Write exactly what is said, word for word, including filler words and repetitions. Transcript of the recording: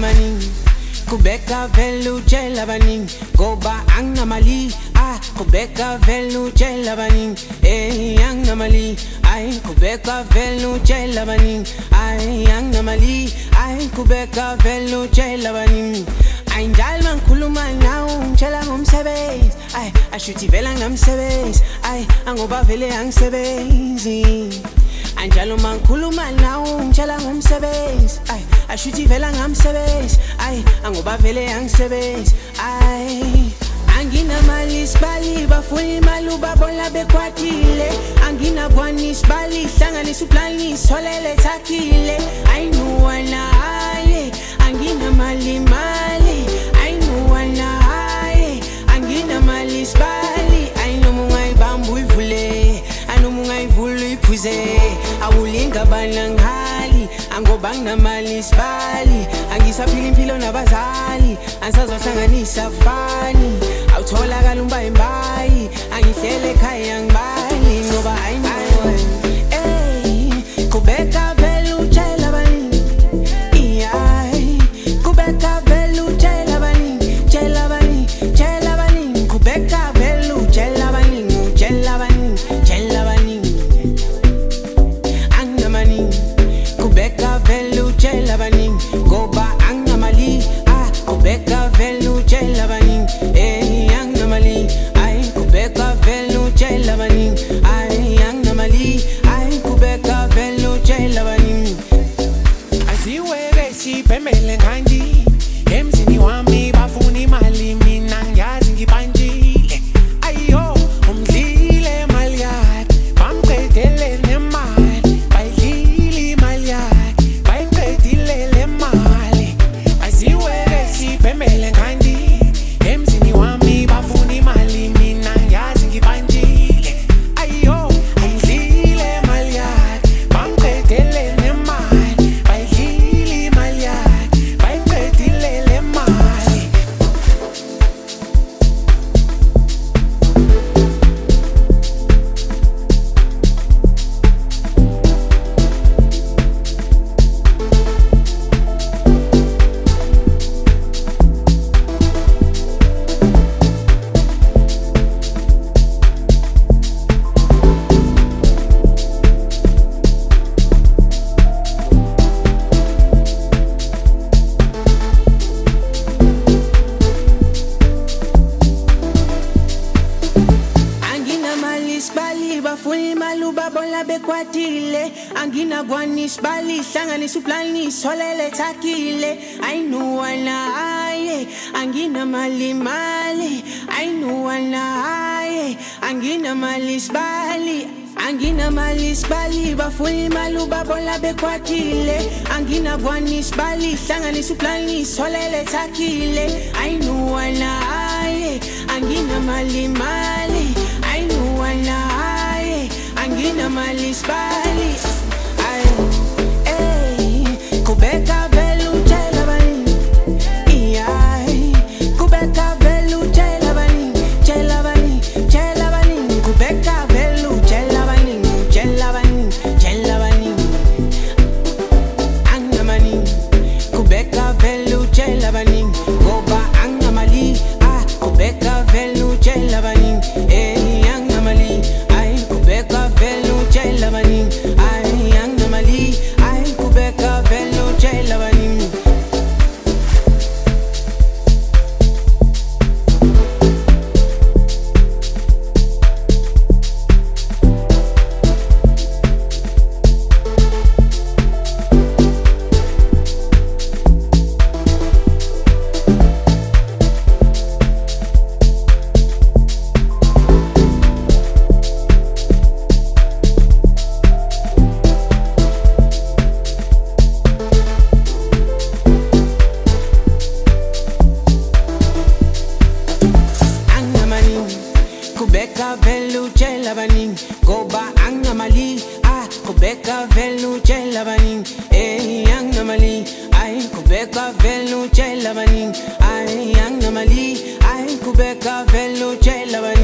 maningi kubeka vele utshela abaningi ngoba anginamali. Ah, kubeka vele utshela abaningi eh anginamali. Ay, kubeka vele utshela abaningi ay anginamali. Ay, kubeka vele utshela abaningi. Ay, njalo mangikhuluma nawe ngitshela ngomsebenzi. Ay, ashuthi vela nginamsebenzi. Ay, angoba vele angisebenzi. Anjalo mangikhuluma nawe ngitshela ngomsebenzi. Ay, ashuthi vela ngamsebenzi. Ay, angoba vele angisebenzi. Ay, anginamali sibali bafuna imali ubabona bekwatile. Anginabwani isibali hlanganisa uplani solele thakile. I know wena haye anginamali mali. I know wena haye anginamali sibali. I know mungayibamba uyivule, I know mungayivula uyiphuze. Awulinga bana ngali angoba nginamali sibali. Angisaphila impilo nabazali angisazohlanganisa kufani. Awutholakala umba imbayi angihlele ekhaya ngibali ngoba I know eh kubeka vele utshela abaningi. Iyay kubeka vele utshela abaningi. Tshela abaningi, tshela abaningi kubeka vele utshela abaningi. Utshela abaningi, tshela abaningi anginamaningi kubeka vele utshela abaningi ngoba anginamali. Ah, kubeka vele utshela abaningi eh anginamali. Ay, kubeka vele utshela abaningi ay anginamali. Ay, kubeka vele utshela abaningi. Asiweke sibhemele ngandi emzini wami bafuna imali mina ngiyazi ngibanjile. Ayo umdlile imali yakhe bamqedele nemali bayidlile imali yakhe bayiqedile le mali. Asiweke sibhemele ngandi emzini wami bafuna imali mina ngiyazi ngibanjile. Ayo umdlile imali yakhe bamqedele nemali bayidlile imali yakhe bayiqedile le mali. Anginamali sibali bafuna imali ubabona bekwatile. Anginabwani isibali hlanganisa uplani solele thakile. I know wena haye anginamali mali. I know wena haye anginamali sibali. Anginamali sibali bafuna imali ubabona bekwatile. Anginabwani isibali hlanganisa uplani solele thakile. I know wena haye anginamali mali. I know wena haye anginamali sibali. Ay, eh kubeka vele utshela abaningi. Iyay kubeka vele utshela abaningi. Tshela abaningi, tshela abaningi kubeka vele utshela abaningi. Utshela abaningi, tshela abaningi anginamaningi kubeka vele utshela abaningi ngoba anginamali. Ah, kubeka vele utshela abaningi eh anginamali. Ay, kubeka vele utshela abaningi ay anginamali. Ay, kubeka vele utshela abaningi. Kubeka vele utshela abaningi ngoba anginamali. Ah, kubeka vele utshela abaningi eh anginamali. Ay, kubeka vele utshela abaningi ay anginamali. Ay, kubeka vele utshela abaningi.